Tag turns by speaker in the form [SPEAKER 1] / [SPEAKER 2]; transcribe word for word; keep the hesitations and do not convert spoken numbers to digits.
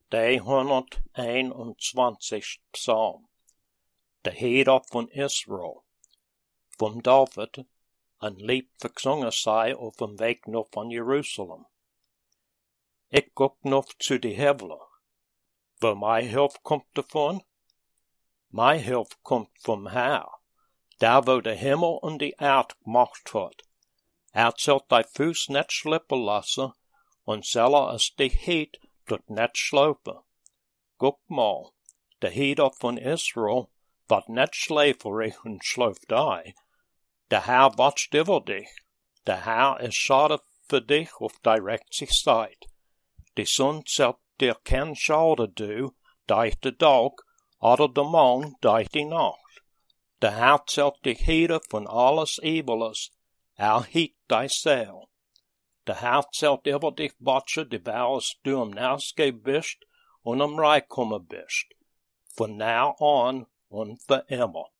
[SPEAKER 1] Der hunderteinundzwanzigste Psalm. De Heder von Israel. Vom David, een lied verzongen zij op dem weg nog van Jeruzalem. Ik guck nog zu die hevelen. Wo mijn hulp komt davon? Mijn hulp komt vom Herr, daar wo de Himmel und die Erd gemacht hat. Er zult die Fuß net slippen lassen, und zeller es dich heet, tot net slopen. Guck mal, de Heder von Israel, wat net schläferig und slooft ei. De Herr watcht über dich. De Herr is schade für dich auf die rechte Seite. Die Sonne zelt dir kein Schade du, durch de Dag, oder de Mond durch die Nacht. De Herr zelt dich heder von alles Ebeles, er hiet die Seele. De Herr zelt über dich watschen, die wärst du am Narsge bist und am Reich kommen bist, von now an und für immer.